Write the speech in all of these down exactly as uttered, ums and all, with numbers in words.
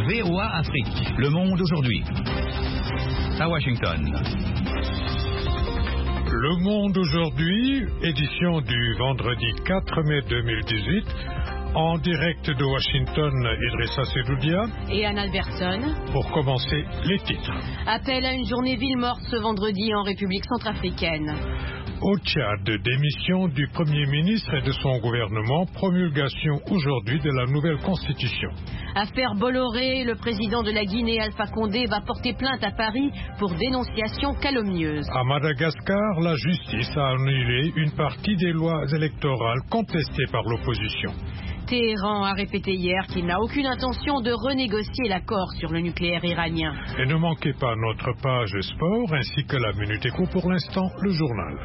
V O A Afrique. Le monde aujourd'hui. À Washington. Le monde aujourd'hui, édition du vendredi quatre mai deux mille dix-huit. En direct de Washington, Idrissa Sedoudia et Anne Albertson. Pour commencer, les titres. Appel à une journée ville morte ce vendredi en République centrafricaine. Au Tchad, démission du Premier ministre et de son gouvernement, promulgation aujourd'hui de la nouvelle constitution. Affaire Bolloré, le président de la Guinée, Alpha Condé, va porter plainte à Paris pour dénonciation calomnieuse. À Madagascar, la justice a annulé une partie des lois électorales contestées par l'opposition. Téhéran a répété hier qu'il n'a aucune intention de renégocier l'accord sur le nucléaire iranien. Et ne manquez pas notre page sport ainsi que la Minute Éco, pour l'instant, le journal.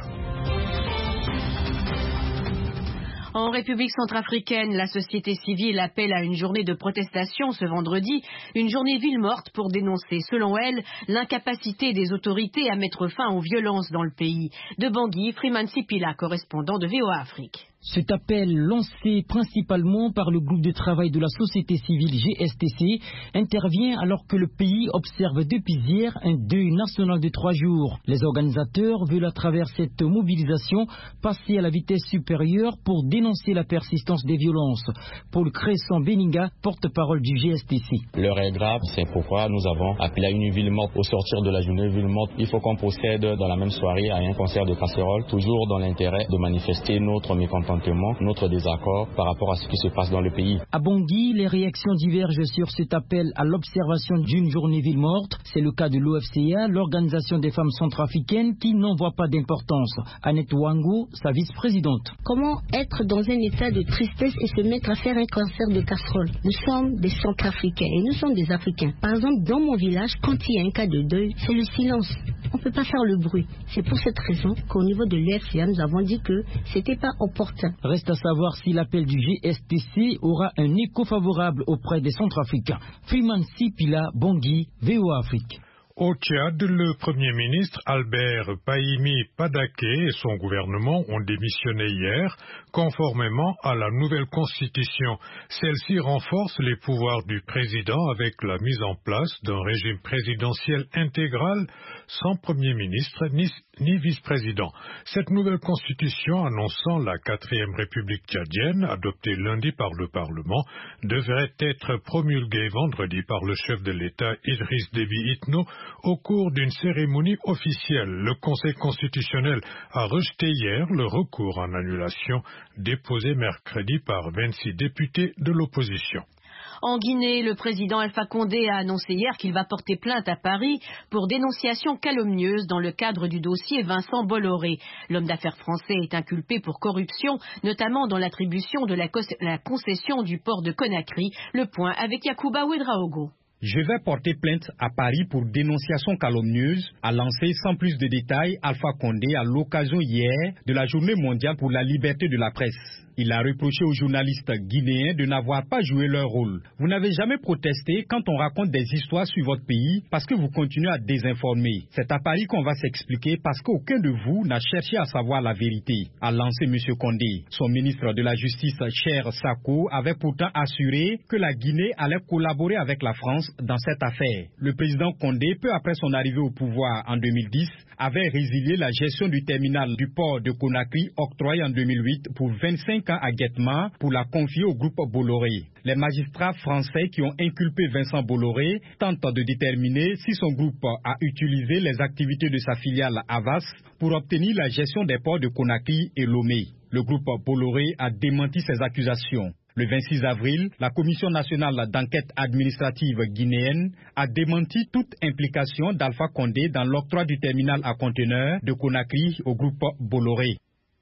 En République centrafricaine, la société civile appelle à une journée de protestation ce vendredi, une journée ville morte pour dénoncer, selon elle, l'incapacité des autorités à mettre fin aux violences dans le pays. De Bangui, Freeman Sipila, correspondant de V O A Afrique. Cet appel, lancé principalement par le groupe de travail de la société civile G S T C, intervient alors que le pays observe depuis hier un deuil national de trois jours. Les organisateurs veulent à travers cette mobilisation passer à la vitesse supérieure pour dénoncer la persistance des violences. Paul Cresson-Beninga, porte-parole du G S T C. L'heure est grave, c'est pourquoi nous avons appelé à une ville morte. Au sortir de la journée ville morte, il faut qu'on procède dans la même soirée à un concert de casseroles, toujours dans l'intérêt de manifester notre mécontentement, notre désaccord par rapport à ce qui se passe dans le pays. À Bangui, les réactions divergent sur cet appel à l'observation d'une journée ville morte. C'est le cas de l'O F C A, l'Organisation des femmes centrafricaines, qui n'en voit pas d'importance. Annette Wango, sa vice-présidente. Comment être dans un état de tristesse et se mettre à faire un concert de casserole? Nous sommes des Centrafricains et nous sommes des Africains. Par exemple, dans mon village, quand il y a un cas de deuil, c'est le silence. On ne peut pas faire le bruit. C'est pour cette raison qu'au niveau de l'U F C A, nous avons dit que c'était pas opportun. Reste à savoir si l'appel du G S T C aura un écho favorable auprès des Centrafricains. Freeman Sipila, Bangui, V O A Afrique. Au Tchad, le Premier ministre Albert Pahimi Padaké et son gouvernement ont démissionné hier, conformément à la nouvelle constitution. Celle-ci renforce les pouvoirs du président avec la mise en place d'un régime présidentiel intégral sans Premier ministre ni, ni vice-président. Cette nouvelle constitution, annonçant la quatrième République tchadienne, adoptée lundi par le Parlement, devrait être promulguée vendredi par le chef de l'État Idriss Déby Itno au cours d'une cérémonie officielle. Le Conseil constitutionnel a rejeté hier le recours en annulation déposé mercredi par vingt-six députés de l'opposition. En Guinée, le président Alpha Condé a annoncé hier qu'il va porter plainte à Paris pour dénonciation calomnieuse dans le cadre du dossier Vincent Bolloré. L'homme d'affaires français est inculpé pour corruption, notamment dans l'attribution de la, la concession du port de Conakry. Le point avec Yacouba Ouedraogo. Je vais porter plainte à Paris pour dénonciation calomnieuse, a lancé sans plus de détails Alpha Condé à l'occasion hier de la Journée mondiale pour la liberté de la presse. Il a reproché aux journalistes guinéens de n'avoir pas joué leur rôle. Vous n'avez jamais protesté quand on raconte des histoires sur votre pays parce que vous continuez à désinformer. C'est à Paris qu'on va s'expliquer parce qu'aucun de vous n'a cherché à savoir la vérité, a lancé M. Condé. Son ministre de la Justice, Cher Sako, avait pourtant assuré que la Guinée allait collaborer avec la France dans cette affaire. Le président Condé, peu après son arrivée au pouvoir en deux mille dix, avait résilié la gestion du terminal du port de Conakry octroyé en deux mille huit pour vingt-cinq ans à Guetma pour la confier au groupe Bolloré. Les magistrats français qui ont inculpé Vincent Bolloré tentent de déterminer si son groupe a utilisé les activités de sa filiale Havas pour obtenir la gestion des ports de Conakry et Lomé. Le groupe Bolloré a démenti ces accusations. Le vingt-six avril, la Commission nationale d'enquête administrative guinéenne a démenti toute implication d'Alpha Condé dans l'octroi du terminal à conteneurs de Conakry au groupe Bolloré.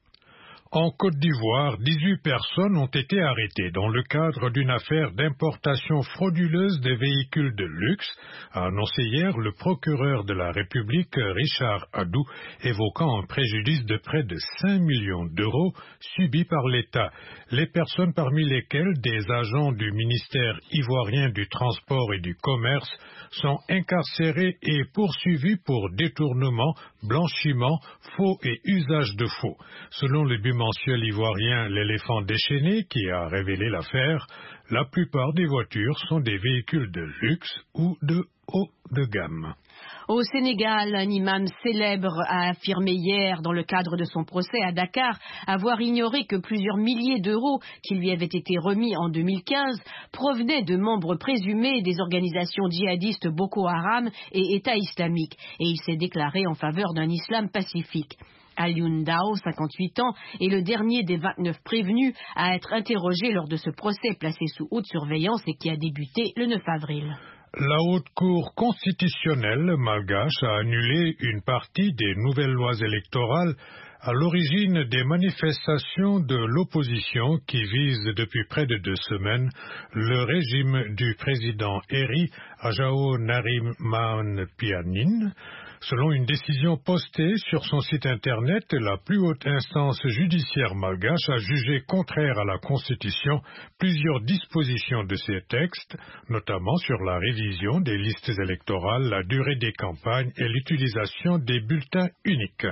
En Côte d'Ivoire, dix-huit personnes ont été arrêtées dans le cadre d'une affaire d'importation frauduleuse des véhicules de luxe, a annoncé hier le procureur de la République Richard Adou, évoquant un préjudice de près de cinq millions d'euros subi par l'État. Les personnes parmi lesquelles des agents du ministère ivoirien du Transport et du Commerce sont incarcérées et poursuivies pour détournement, blanchiment, faux et usage de faux. Selon le bimensuel ivoirien L'éléphant déchaîné, qui a révélé l'affaire, La plupart des voitures sont des véhicules de luxe ou de haut de gamme. Au Sénégal, un imam célèbre a affirmé hier, dans le cadre de son procès à Dakar, avoir ignoré que plusieurs milliers d'euros qui lui avaient été remis en deux mille quinze provenaient de membres présumés des organisations djihadistes Boko Haram et État islamique, et il s'est déclaré en faveur d'un islam pacifique. Alioune Dao, cinquante-huit ans, est le dernier des vingt-neuf prévenus à être interrogé lors de ce procès placé sous haute surveillance et qui a débuté le neuf avril. La Haute Cour constitutionnelle malgache a annulé une partie des nouvelles lois électorales à l'origine des manifestations de l'opposition qui visent depuis près de deux semaines le régime du président Eri Ajao Nariman Pianin. Selon une décision postée sur son site internet, la plus haute instance judiciaire malgache a jugé contraire à la Constitution plusieurs dispositions de ces textes, notamment sur la révision des listes électorales, la durée des campagnes et l'utilisation des bulletins uniques.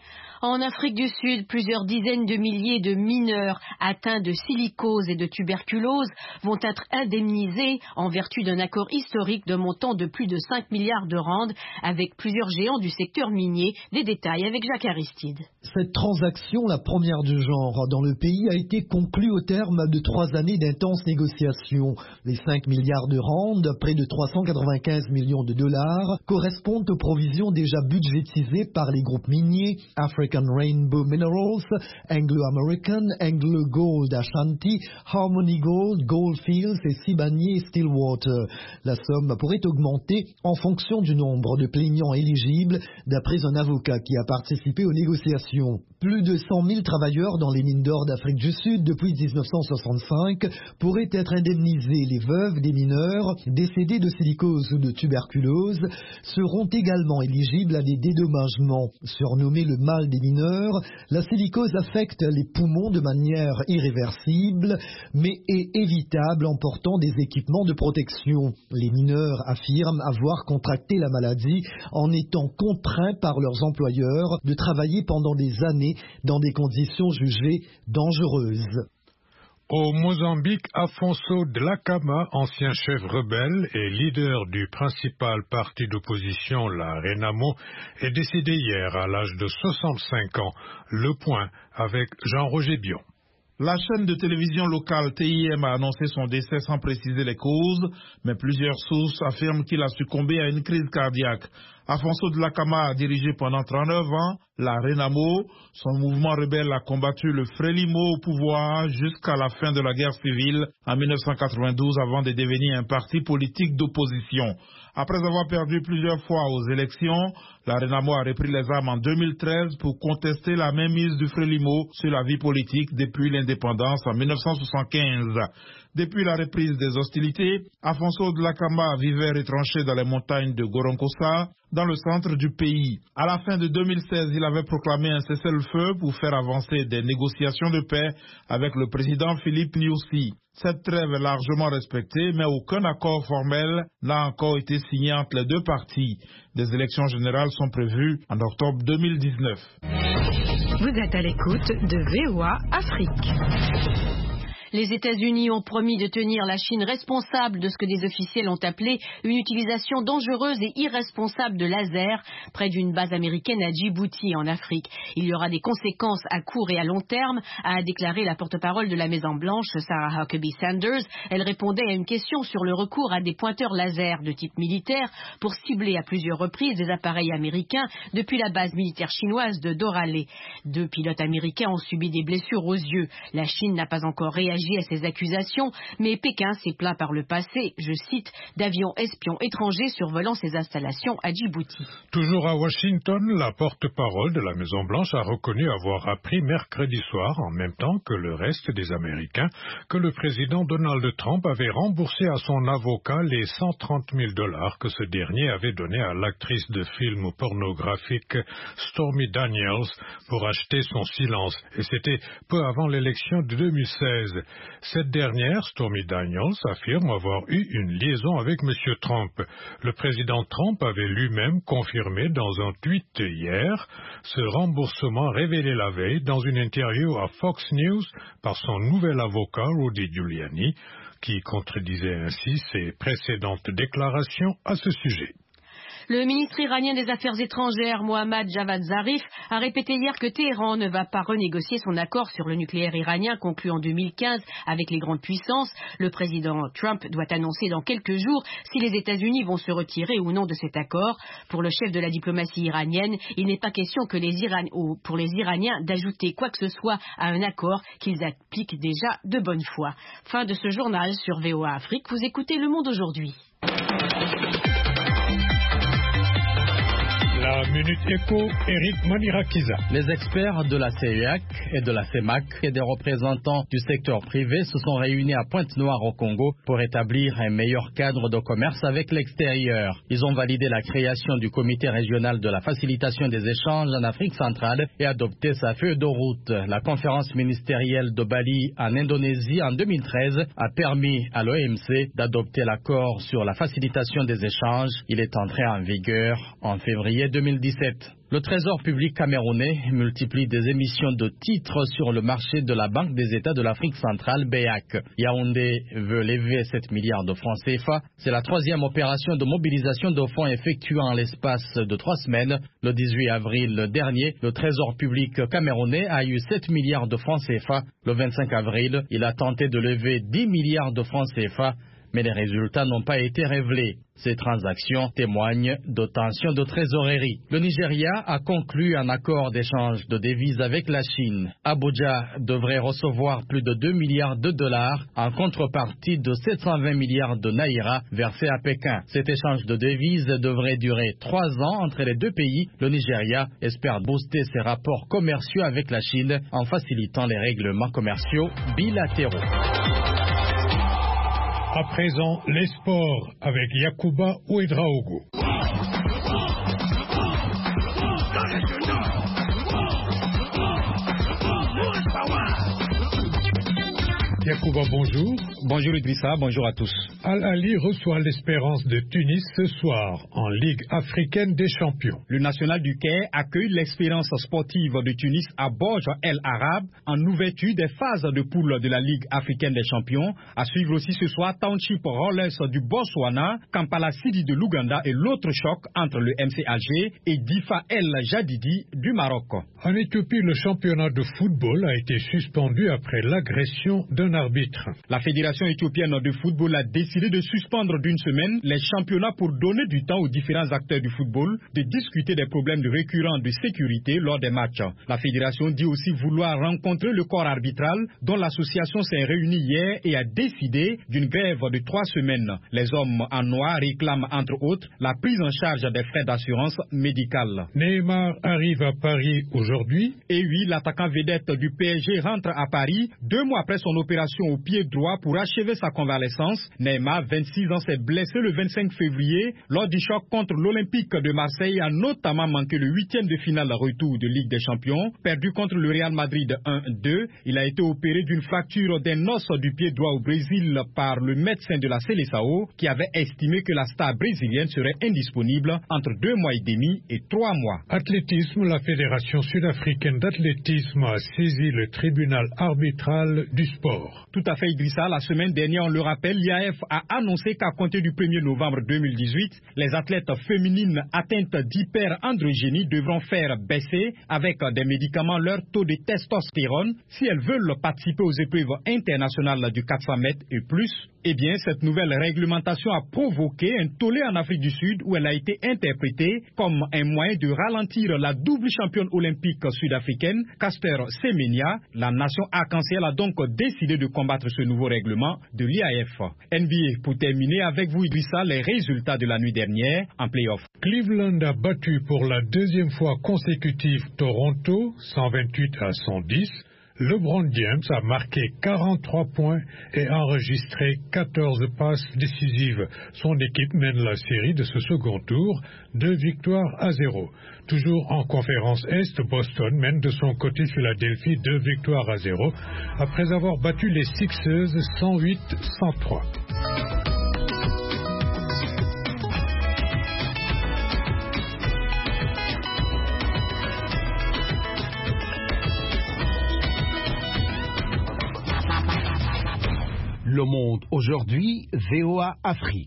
En Afrique du Sud, plusieurs dizaines de milliers de mineurs atteints de silicose et de tuberculose vont être indemnisés en vertu d'un accord historique de montant de plus de cinq milliards de rand avec plusieurs géants du secteur minier. Des détails avec Jacques Aristide. Cette transaction, la première du genre dans le pays, a été conclue au terme de trois années d'intenses négociations. Les cinq milliards de rand, près de trois cent quatre-vingt-quinze millions de dollars, correspondent aux provisions déjà budgétisées par les groupes miniers African Rainbow Minerals, Anglo-American, Anglo Gold Ashanti, Harmony Gold, Goldfields et Sibanye Stillwater. La somme pourrait augmenter en fonction du nombre de plaignants éligibles, d'après un avocat qui a participé aux négociations. Plus de cent mille travailleurs dans les mines d'or d'Afrique du Sud depuis dix-neuf cent soixante-cinq pourraient être indemnisés. Les veuves des mineurs décédés de silicose ou de tuberculose seront également éligibles à des dédommagements. Surnommé le mal des mineurs, la silicose affecte les poumons de manière irréversible, mais est évitable en portant des équipements de protection. Les mineurs affirment avoir contracté la maladie en étant contraints par leurs employeurs de travailler pendant des années dans des conditions jugées dangereuses. Au Mozambique, Afonso Dhlakama, ancien chef rebelle et leader du principal parti d'opposition, la Renamo, est décédé hier à l'âge de soixante-cinq ans. Le point avec Jean-Roger Bion. La chaîne de télévision locale T I M a annoncé son décès sans préciser les causes, mais plusieurs sources affirment qu'il a succombé à une crise cardiaque. Afonso Dhlakama a dirigé pendant trente-neuf ans la Renamo. Son mouvement rebelle a combattu le Frelimo au pouvoir jusqu'à la fin de la guerre civile en mille neuf cent quatre-vingt-douze avant de devenir un parti politique d'opposition. Après avoir perdu plusieurs fois aux élections, la Renamo a repris les armes en deux mille treize pour contester la mainmise du Frelimo sur la vie politique depuis l'indépendance en mille neuf cent soixante-quinze. Depuis la reprise des hostilités, Afonso Dhlakama vivait retranché dans les montagnes de Goronkosa, dans le centre du pays. À la fin de deux mille seize, il avait proclamé un cessez-le-feu pour faire avancer des négociations de paix avec le président Philippe Nyusi. Cette trêve est largement respectée, mais aucun accord formel n'a encore été signé entre les deux parties. Des élections générales sont prévues en octobre deux mille dix-neuf. Vous êtes à l'écoute de V O A Afrique. Les États-Unis ont promis de tenir la Chine responsable de ce que des officiels ont appelé une utilisation dangereuse et irresponsable de lasers près d'une base américaine à Djibouti en Afrique. Il y aura des conséquences à court et à long terme, a déclaré la porte-parole de la Maison-Blanche, Sarah Huckabee Sanders. Elle répondait à une question sur le recours à des pointeurs laser de type militaire pour cibler à plusieurs reprises des appareils américains depuis la base militaire chinoise de Doralé. Deux pilotes américains ont subi des blessures aux yeux. La Chine n'a pas encore réagi à ces accusations, mais Pékin s'est plaint par le passé, je cite, d'avions espions étrangers survolant ses installations à Djibouti. Toujours à Washington, la porte-parole de la Maison-Blanche a reconnu avoir appris mercredi soir, en même temps que le reste des Américains, que le président Donald Trump avait remboursé à son avocat les cent trente mille dollars que ce dernier avait donnés à l'actrice de film pornographique Stormy Daniels pour acheter son silence. Et c'était peu avant l'élection de deux mille seize. Cette dernière, Stormy Daniels, affirme avoir eu une liaison avec M. Trump. Le président Trump avait lui-même confirmé dans un tweet hier ce remboursement révélé la veille dans une interview à Fox News par son nouvel avocat Rudy Giuliani. qui contredisait ainsi ses précédentes déclarations à ce sujet. Le ministre iranien des Affaires étrangères, Mohammad Javad Zarif, a répété hier que Téhéran ne va pas renégocier son accord sur le nucléaire iranien conclu en deux mille quinze avec les grandes puissances. Le président Trump doit annoncer dans quelques jours si les États-Unis vont se retirer ou non de cet accord. Pour le chef de la diplomatie iranienne, il n'est pas question que les Iran... oh, pour les Iraniens d'ajouter quoi que ce soit à un accord qu'ils appliquent déjà de bonne foi. Fin de ce journal sur V O A Afrique. Vous écoutez Le Monde aujourd'hui. La Minute Éco, Eric Manirakiza. Les experts de la C E A C et de la C E M A C et des représentants du secteur privé se sont réunis à Pointe-Noire au Congo pour établir un meilleur cadre de commerce avec l'extérieur. Ils ont validé la création du comité régional de la facilitation des échanges en Afrique centrale et adopté sa feuille de route. La conférence ministérielle de Bali en Indonésie en deux mille treize a permis à l'O M C d'adopter l'accord sur la facilitation des échanges. Il est entré en vigueur en février deux mille dix-sept. Le Trésor public camerounais multiplie des émissions de titres sur le marché de la Banque des États de l'Afrique centrale, B E A C. Yaoundé veut lever sept milliards de francs C F A. C'est la troisième opération de mobilisation de fonds effectuée en l'espace de trois semaines. Le dix-huit avril dernier, le Trésor public camerounais a eu sept milliards de francs C F A. Le vingt-cinq avril, il a tenté de lever dix milliards de francs C F A. Mais les résultats n'ont pas été révélés. Ces transactions témoignent de tensions de trésorerie. Le Nigeria a conclu un accord d'échange de devises avec la Chine. Abuja devrait recevoir plus de deux milliards de dollars en contrepartie de sept cent vingt milliards de naira versés à Pékin. Cet échange de devises devrait durer trois ans entre les deux pays. Le Nigeria espère booster ses rapports commerciaux avec la Chine en facilitant les règlements commerciaux bilatéraux. À présent, les sports avec Yacouba Ouedraogo. Yacouba, bonjour. Bonjour Idrissa, bonjour à tous. Al-Ali reçoit l'Espérance de Tunis ce soir en Ligue africaine des champions. Le National du Caire accueille l'Espérance sportive de Tunis à Borj El Arab en ouverture des phases de poule de la Ligue africaine des champions. À suivre aussi ce soir Township Rollers du Botswana, Kampala City de l'Ouganda et l'autre choc entre le M C Alger et Difa El Jadidi du Maroc. En Éthiopie, le championnat de football a été suspendu après l'agression d'un arbitre. La Fédération éthiopienne de football a décidé de suspendre d'une semaine les championnats pour donner du temps aux différents acteurs du football de discuter des problèmes de récurrents de sécurité lors des matchs. La Fédération dit aussi vouloir rencontrer le corps arbitral dont l'association s'est réunie hier et a décidé d'une grève de trois semaines. Les hommes en noir réclament entre autres la prise en charge des frais d'assurance médicale. Neymar arrive à Paris aujourd'hui. Et oui, l'attaquant vedette du P S G rentre à Paris deux mois après son opération au pied droit pour achever sa convalescence. Neymar, vingt-six ans, s'est blessé le vingt-cinq février lors du choc contre l'Olympique de Marseille, a notamment manqué le huitième de finale retour de Ligue des Champions, perdu contre le Real Madrid un deux. Il a été opéré d'une fracture d'un os du pied droit au Brésil par le médecin de la Seleção qui avait estimé que la star brésilienne serait indisponible entre deux mois et demi et trois mois. Athlétisme, la Fédération sud-africaine d'athlétisme a saisi le tribunal arbitral du sport. Tout à fait, Idrissa. La semaine dernière, on le rappelle, l'I A F a annoncé qu'à compter du premier novembre deux mille dix-huit, les athlètes féminines atteintes d'hyperandrogénie devront faire baisser avec des médicaments leur taux de testostérone si elles veulent participer aux épreuves internationales du quatre cents mètres et plus. Eh bien, cette nouvelle réglementation a provoqué un tollé en Afrique du Sud où elle a été interprétée comme un moyen de ralentir la double championne olympique sud-africaine, Caster Semenya. La nation arc-en-ciel a donc décidé de combattre ce nouveau règlement de l'I A F. N B A, pour terminer avec vous, Idrissa, les résultats de la nuit dernière en play-off. Cleveland a battu pour la deuxième fois consécutive Toronto, cent vingt-huit à cent dix. LeBron James a marqué quarante-trois points et enregistré quatorze passes décisives. Son équipe mène la série de ce second tour, deux victoires à zéro. Toujours en conférence Est, Boston mène de son côté Philadelphie deux victoires à zéro après avoir battu les Sixers cent huit à cent trois. Le Le Monde aujourd'hui, V O A Afrique.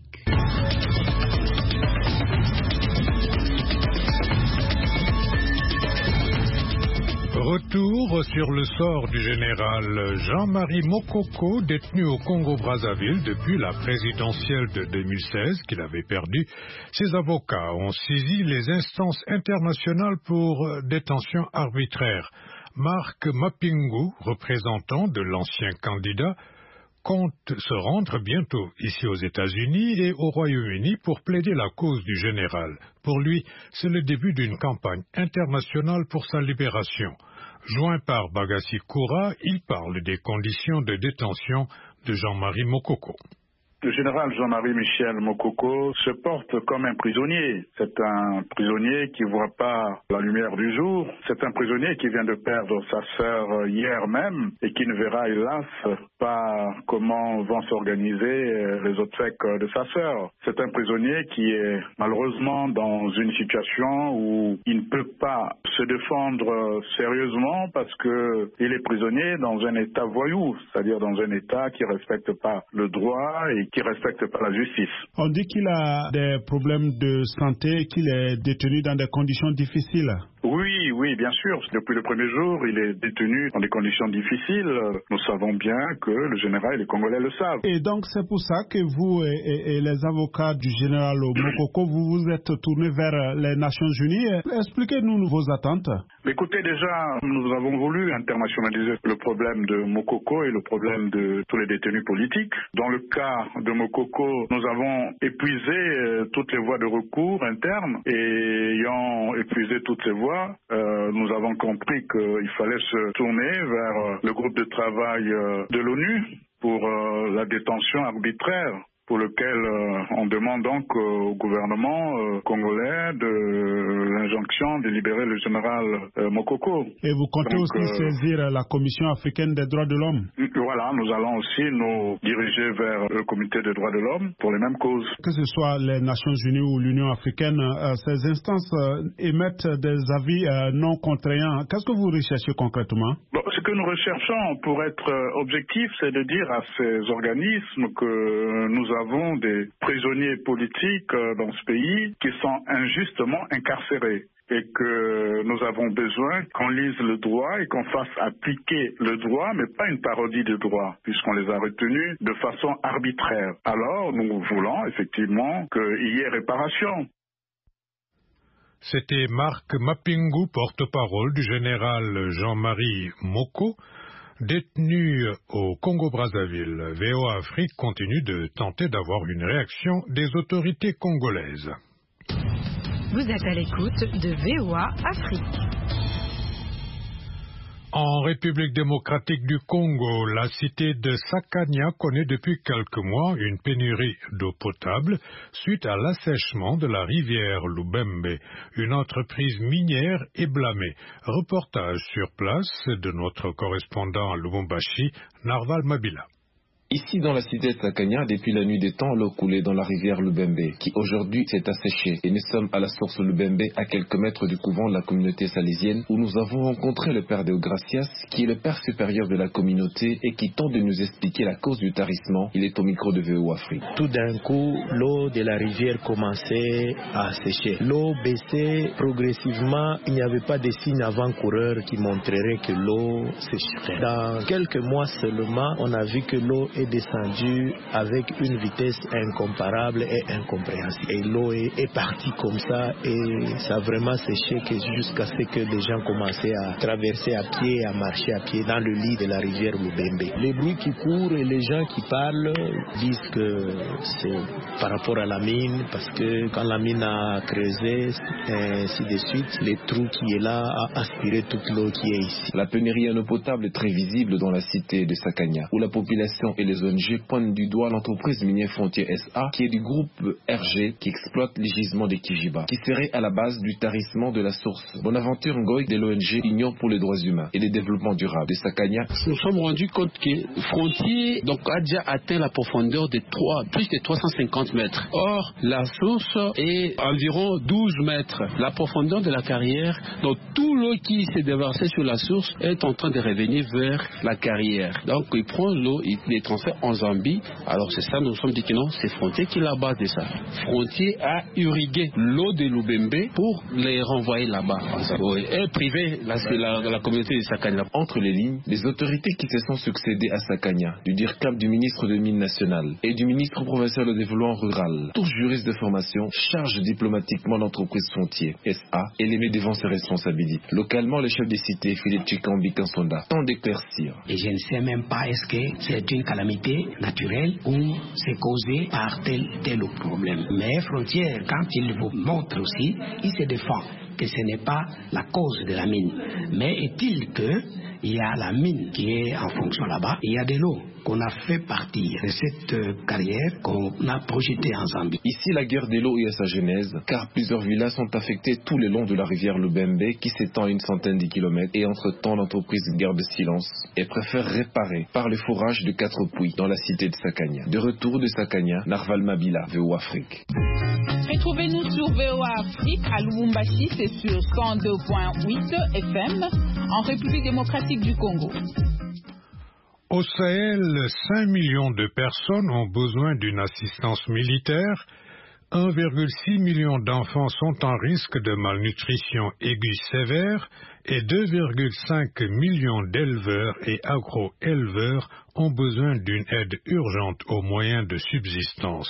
Retour sur le sort du général Jean-Marie Mokoko, détenu au Congo-Brazzaville depuis la présidentielle de deux mille seize qu'il avait perdue. Ses avocats ont saisi les instances internationales pour détention arbitraire. Marc Mapingu, représentant de l'ancien candidat, compte se rendre bientôt ici aux États-Unis et au Royaume-Uni pour plaider la cause du général. Pour lui, c'est le début d'une campagne internationale pour sa libération. Joint par Bagassi Koura, il parle des conditions de détention de Jean-Marie Mokoko. Le général Jean-Marie Michel Mokoko se porte comme un prisonnier. C'est un prisonnier qui ne voit pas la lumière du jour. C'est un prisonnier qui vient de perdre sa sœur hier même et qui ne verra hélas pas comment vont s'organiser les obsèques de sa sœur. C'est un prisonnier qui est malheureusement dans une situation où il ne peut pas se défendre sérieusement parce qu'il est prisonnier dans un état voyou, c'est-à-dire dans un état qui ne respecte pas le droit et qui ne respecte pas la justice. On dit qu'il a des problèmes de santé, qu'il est détenu dans des conditions difficiles. Oui, oui, bien sûr. Depuis le premier jour, il est détenu dans des conditions difficiles. Nous savons bien que le général et les Congolais le savent. Et donc c'est pour ça que vous et, et, et les avocats du général Mokoko, vous vous êtes tournés vers les Nations Unies. Expliquez-nous vos attentes. Écoutez, déjà, nous avons voulu internationaliser le problème de Mokoko et le problème de tous les détenus politiques. Dans le cas de Mokoko, nous avons épuisé toutes les voies de recours internes et ayant épuisé toutes ces voies, Euh, nous avons compris qu'il fallait se tourner vers euh, le groupe de travail euh, de l'ONU pour euh, la détention arbitraire, pour lequel euh, on demande donc euh, au gouvernement euh, congolais de l'injonction de libérer le général euh, Mokoko. Et vous comptez donc, aussi euh, saisir la Commission africaine des droits de l'homme? Voilà, nous allons aussi nous diriger vers le Comité des droits de l'homme pour les mêmes causes. Que ce soit les Nations Unies ou l'Union africaine, euh, ces instances euh, émettent des avis euh, non contraignants. Qu'est-ce que vous recherchez concrètement? Bon, ce que nous recherchons, pour être euh, objectif, c'est de dire à ces organismes que nous avons des prisonniers politiques euh, dans ce pays qui sont injustement incarcérés et que nous avons besoin qu'on lise le droit et qu'on fasse appliquer le droit, mais pas une parodie de droit, puisqu'on les a retenus de façon arbitraire. Alors, nous voulons effectivement qu'il y ait réparation. C'était Marc Mapingu, porte-parole du général Jean-Marie Mokoko, détenu au Congo-Brazzaville. V O A Afrique continue de tenter d'avoir une réaction des autorités congolaises. Vous êtes à l'écoute de V O A Afrique. En République démocratique du Congo, la cité de Sakania connaît depuis quelques mois une pénurie d'eau potable suite à l'assèchement de la rivière Lubembe. Une entreprise minière est blâmée. Reportage sur place de notre correspondant à Lubumbashi, Narval Mabila. Ici dans la cité de Sakania, depuis la nuit des temps, l'eau coulait dans la rivière Lubembe, qui aujourd'hui s'est asséchée. Et nous sommes à la source Lubembe, à quelques mètres du couvent de la communauté salésienne, où nous avons rencontré le père Deogracias, qui est le père supérieur de la communauté et qui tente de nous expliquer la cause du tarissement. Il est au micro de V O A Afrique. Tout d'un coup, l'eau de la rivière commençait à sécher. L'eau baissait progressivement. Il n'y avait pas de signes avant-coureurs qui montreraient que l'eau sécherait. Dans quelques mois seulement, on a vu que l'eau est descendu avec une vitesse incomparable et incompréhensible. Et l'eau est, est partie comme ça et ça a vraiment séché jusqu'à ce que les gens commençaient à traverser à pied, à marcher à pied dans le lit de la rivière Lubembe. Les bruits qui courent et les gens qui parlent disent que c'est par rapport à la mine, parce que quand la mine a creusé, et ainsi de suite, les trous qui est là a aspiré toute l'eau qui est ici. La pénurie en eau potable est très visible dans la cité de Sakania, où la population et les O N G pointent du doigt l'entreprise minière Frontier S A, qui est du groupe R G, qui exploite les gisements de Kijiba, qui serait à la base du tarissement de la source. Bonaventure Ngoy de l'O N G Union pour les droits humains et le développement durable de Sakania. Nous nous sommes rendus compte que Frontier donc, a déjà atteint la profondeur de trois, plus de trois cent cinquante mètres. Or, la source est environ douze mètres. La profondeur de la carrière, donc tout l'eau qui s'est déversée sur la source est en train de revenir vers la carrière. Donc, il prend l'eau, il les transforme transfert en Zambie. Alors c'est ça, nous nous sommes dit que non, c'est Frontier qui est la base de ça. Frontier a irrigué l'eau de Lubembe pour les renvoyer là-bas. Et privé la, la, la communauté de Sakania. Entre les lignes, les autorités qui se sont succédées à Sakania, du DIRCAP du ministre des Mines nationales et du ministre provincial de développement rural, tous juristes de formation, chargent diplomatiquement l'entreprise Frontier, S A, et les met devant ses responsabilités. Localement, le chef des cités, Philippe Chikambi Kansonda, tente d'éclaircir. Et je ne sais même pas est-ce que c'est une calamité naturelle ou c'est causé par tel tel problème. Mais Frontière, quand il vous montre aussi, il se défend que ce n'est pas la cause de la mine. Mais est-il que il y a la mine qui est en fonction là-bas, il y a de l'eau qu'on a fait partir de cette carrière qu'on a projetée en Zambie. Ici, la guerre de l'eau est à sa genèse, car plusieurs villages sont affectés tout le long de la rivière Lubembe qui s'étend à une centaine de kilomètres, et entre-temps l'entreprise garde silence et préfère réparer par le forage de quatre puits dans la cité de Sakania. De retour de Sakania, Narval Mabila, V O Afrique. Retrouvez-nous sur V O Afrique à Lubumbashi, c'est sur cent deux virgule huit F M, en République démocratique du Congo. Au Sahel, cinq millions de personnes ont besoin d'une assistance militaire. un virgule six million d'enfants sont en risque de malnutrition aiguë sévère et deux virgule cinq millions d'éleveurs et agro-éleveurs ont besoin d'une aide urgente aux moyens de subsistance.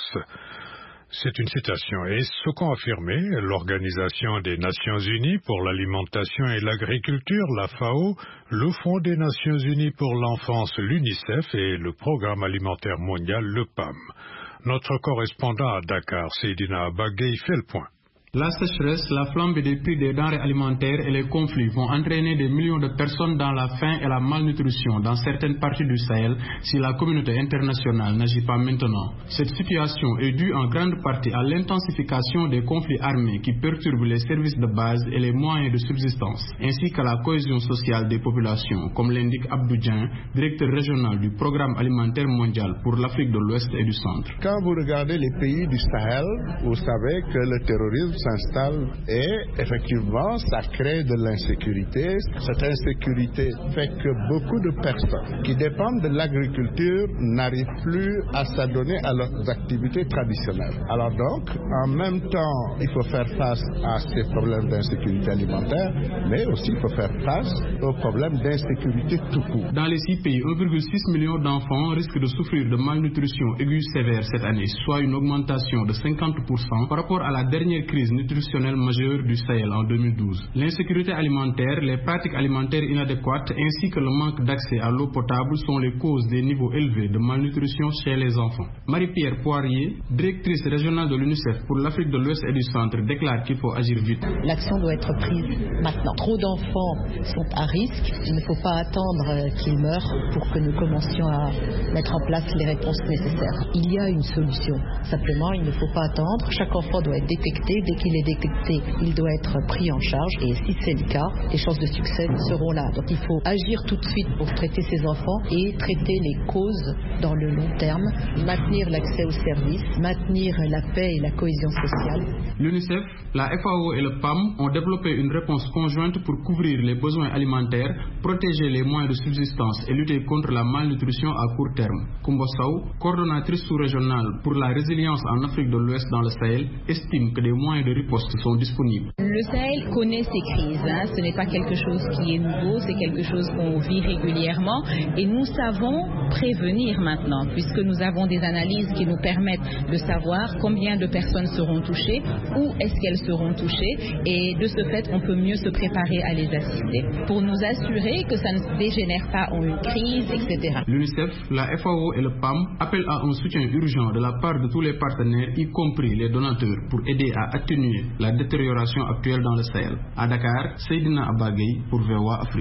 C'est une citation, et ce qu'ont affirmé l'Organisation des Nations Unies pour l'alimentation et l'agriculture, la FAO, le Fonds des Nations Unies pour l'enfance, l'UNICEF, et le Programme alimentaire mondial, le P A M. Notre correspondant à Dakar, Seydina Abagay, fait le point. La sécheresse, la flambée des prix des denrées alimentaires et les conflits vont entraîner des millions de personnes dans la faim et la malnutrition dans certaines parties du Sahel si la communauté internationale n'agit pas maintenant. Cette situation est due en grande partie à l'intensification des conflits armés qui perturbent les services de base et les moyens de subsistance, ainsi qu'à la cohésion sociale des populations, comme l'indique Abdou Dieng, directeur régional du Programme alimentaire mondial pour l'Afrique de l'Ouest et du Centre. Quand vous regardez les pays du Sahel, vous savez que le terrorisme s'installe et effectivement ça crée de l'insécurité. Cette insécurité fait que beaucoup de personnes qui dépendent de l'agriculture n'arrivent plus à s'adonner à leurs activités traditionnelles. Alors donc, en même temps, il faut faire face à ces problèmes d'insécurité alimentaire, mais aussi il faut faire face aux problèmes d'insécurité tout court. Dans les six pays, un virgule six million d'enfants risquent de souffrir de malnutrition aiguë sévère cette année, soit une augmentation de cinquante pour cent par rapport à la dernière crise nutritionnelle majeure du Sahel en deux mille douze. L'insécurité alimentaire, les pratiques alimentaires inadéquates ainsi que le manque d'accès à l'eau potable sont les causes des niveaux élevés de malnutrition chez les enfants. Marie-Pierre Poirier, directrice régionale de l'UNICEF pour l'Afrique de l'Ouest et du Centre, déclare qu'il faut agir vite. L'action doit être prise maintenant. Trop d'enfants sont à risque. Il ne faut pas attendre qu'ils meurent pour que nous commencions à mettre en place les réponses nécessaires. Il y a une solution. Simplement, il ne faut pas attendre. Chaque enfant doit être détecté. Dès qu'il est détecté, il doit être pris en charge. Et si c'est le cas, les chances de succès seront là. Donc il faut agir tout de suite pour traiter ces enfants et traiter les causes dans le long terme, maintenir l'accès aux services, maintenir la paix et la cohésion sociale. L'UNICEF, la F A O et le P A M ont développé une réponse conjointe pour couvrir les besoins alimentaires, protéger les moyens de subsistance et lutter contre la malnutrition à court terme. Koumba Sow, coordonnatrice sous-régionale pour la résilience en Afrique de l'Ouest dans le Sahel, estime que des moyens de riposte sont disponibles. Le Sahel connaît ces crises. Hein. Ce n'est pas quelque chose qui est nouveau, c'est quelque chose qu'on vit régulièrement et nous savons prévenir maintenant puisque nous avons des analyses qui nous permettent de savoir combien de personnes seront touchées, où est-ce qu'elles seront touchées et de ce fait on peut mieux se préparer à les assister pour nous assurer que ça ne dégénère pas en une crise, et cetera. L'UNICEF, la F A O et le P A M appellent à un soutien urgent de la part de tous les partenaires, y compris les donateurs, pour aider à atténuer la détérioration actuelle dans le Sahel. À Dakar, Seydina Abagay pour V O A Afrique.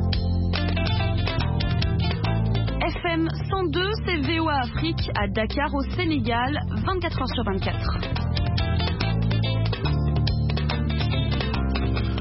F M cent deux, c'est V O A Afrique à Dakar au Sénégal, vingt-quatre heures sur vingt-quatre.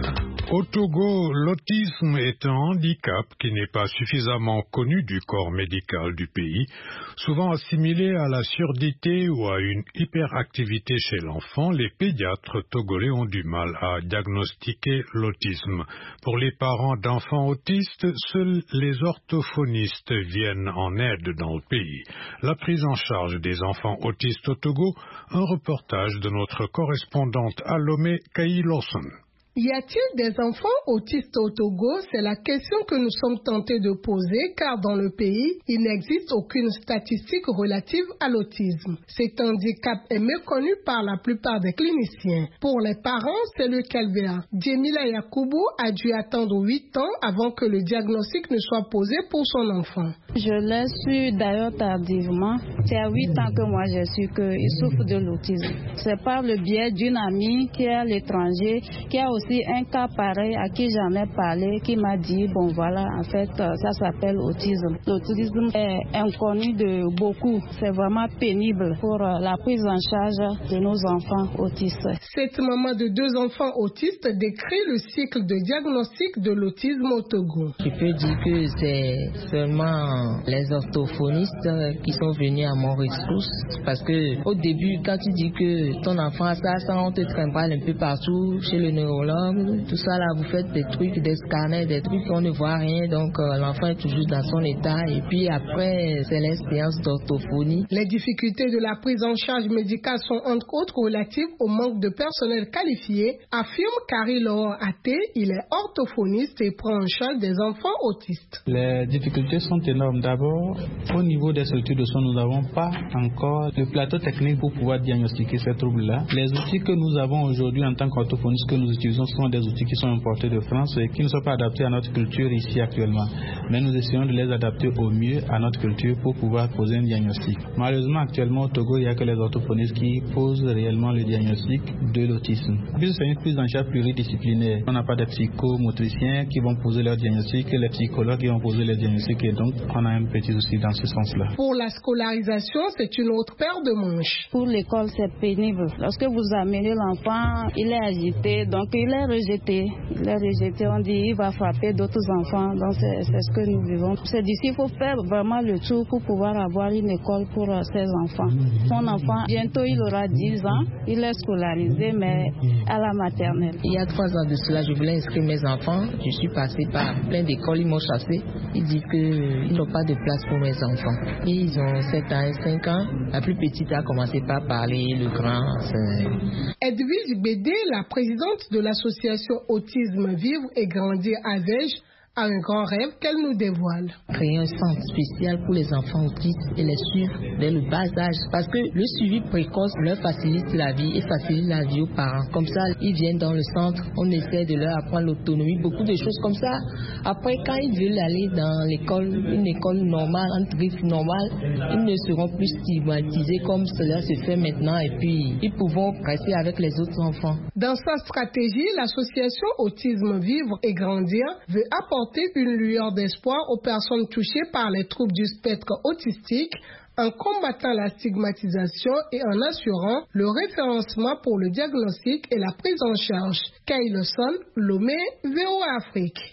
Au Togo, l'autisme est un handicap qui n'est pas suffisamment connu du corps médical du pays, souvent assimilé à la surdité ou à une hyperactivité chez l'enfant. Les pédiatres togolais ont du mal à diagnostiquer l'autisme. Pour les parents d'enfants autistes, seuls les orthophonistes viennent en aide dans le pays. La prise en charge des enfants autistes au Togo, un reportage de notre correspondante à Lomé, Kayi Lawson. Y a-t-il des enfants autistes au Togo? C'est la question que nous sommes tentés de poser car dans le pays, il n'existe aucune statistique relative à l'autisme. Cet handicap est méconnu par la plupart des cliniciens. Pour les parents, c'est le calvaire. Djemila Yakoubou a dû attendre huit ans avant que le diagnostic ne soit posé pour son enfant. Je l'ai su d'ailleurs tardivement. C'est à huit ans que moi j'ai su qu'il souffre de l'autisme. C'est par le biais d'une amie qui est à l'étranger, qui a aussi un cas pareil à qui j'en ai parlé, qui m'a dit, bon voilà, en fait, ça s'appelle autisme. L'autisme est inconnu de beaucoup. C'est vraiment pénible pour la prise en charge de nos enfants autistes. Cette maman de deux enfants autistes décrit le cycle de diagnostic de l'autisme au Togo. Je peux dire que c'est seulement les orthophonistes qui sont venus à mon ressource, parce que au début, quand tu dis que ton enfant a ça, ça, on te trimballe un peu partout chez le neurologue. Tout ça là, vous faites des trucs, des scanners, des trucs, on ne voit rien, donc euh, l'enfant est toujours dans son état. Et puis après, c'est les séances d'orthophonie. Les difficultés de la prise en charge médicale sont entre autres relatives au manque de personnel qualifié, affirme Kari Laure Até. Il est orthophoniste et prend en charge des enfants autistes. Les difficultés sont énormes. D'abord, au niveau des structures de soins, nous n'avons pas encore le plateau technique pour pouvoir diagnostiquer ces troubles-là. Les outils que nous avons aujourd'hui en tant qu'orthophonistes que nous utilisons sont des outils qui sont importés de France et qui ne sont pas adaptés à notre culture ici actuellement. Mais nous essayons de les adapter au mieux à notre culture pour pouvoir poser un diagnostic. Malheureusement, actuellement au Togo, il n'y a que les orthophonistes qui posent réellement le diagnostic de l'autisme. Puis c'est une prise en charge pluridisciplinaire. On n'a pas de psychomotriciens qui vont poser leur diagnostic, les psychologues qui vont poser les diagnostics, et donc on a un petit souci dans ce sens-là. Pour la scolarisation, c'est une autre paire de manches. Pour l'école, c'est pénible. Lorsque vous amenez l'enfant, il est agité, donc il est rejeté. Il est rejeté, on dit il va frapper d'autres enfants. Donc c'est, c'est ce que nous vivons. C'est d'ici, il faut faire vraiment le tour pour pouvoir avoir une école pour ces enfants. Mon enfant, bientôt il aura dix ans. Il est scolarisé, mais à la maternelle. Il y a trois ans de cela, je voulais inscrire mes enfants. Je suis passé par plein d'écoles, ils m'ont chassé. Ils disent qu'ils n'ont pas de place pour mes enfants. Ils ont sept ans et cinq ans. La plus petite a commencé par parler, le grand, c'est... Edwige Bédé, la présidente de l'association Autisme Vivre et Grandir à Vège, a un grand rêve qu'elle nous dévoile. Créer un centre spécial pour les enfants autistes et les suivre dès le bas âge. Parce que le suivi précoce leur facilite la vie et facilite la vie aux parents. Comme ça, ils viennent dans le centre, on essaie de leur apprendre l'autonomie, beaucoup de choses comme ça. Après, quand ils veulent aller dans l'école, une école normale, un griffe normale, ils ne seront plus stigmatisés comme cela se fait maintenant et puis ils pourront rester avec les autres enfants. Dans sa stratégie, l'association Autisme Vivre et Grandir veut apporter une lueur d'espoir aux personnes touchées par les troubles du spectre autistique en combattant la stigmatisation et en assurant le référencement pour le diagnostic et la prise en charge. Kayi Lawson, Lomé, V O A Afrique.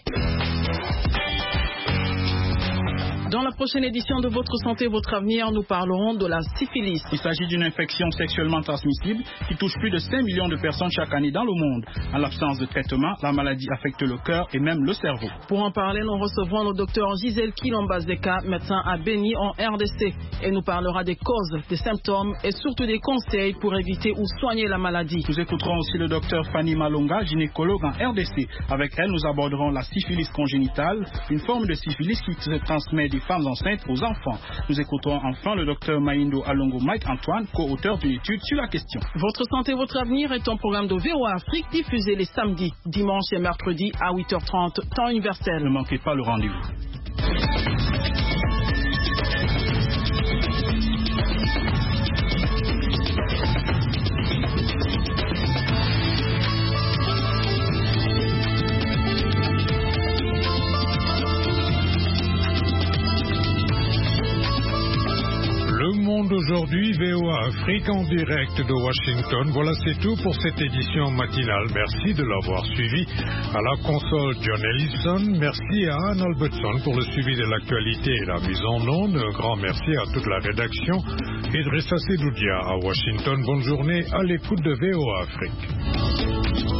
Dans la prochaine édition de Votre Santé, Votre Avenir, nous parlerons de la syphilis. Il s'agit d'une infection sexuellement transmissible qui touche plus de cinq millions de personnes chaque année dans le monde. En l'absence de traitement, la maladie affecte le cœur et même le cerveau. Pour en parler, nous recevrons le docteur Gisèle Kilombazeka, médecin à Béni en R D C. Et nous parlera des causes, des symptômes et surtout des conseils pour éviter ou soigner la maladie. Nous écouterons aussi le docteur Fanny Malonga, gynécologue en R D C. Avec elle, nous aborderons la syphilis congénitale, une forme de syphilis qui se transmet des femmes enceintes aux enfants. Nous écouterons enfin le docteur Maindo Alongo Mike Antoine, co-auteur d'une étude sur la question. Votre santé, votre avenir est un programme de V O A Afrique diffusé les samedis, dimanches et mercredis à huit heures trente, temps universel. Ne manquez pas le rendez-vous. Le monde aujourd'hui aujourd'hui, V O A Afrique en direct de Washington. Voilà, c'est tout pour cette édition matinale. Merci de l'avoir suivi. À la console, John Ellison. Merci à Anne Albertson pour le suivi de l'actualité et la mise en onde. Un grand merci à toute la rédaction. Idrissa Sedoudia à Washington. Bonne journée à l'écoute de V O A Afrique.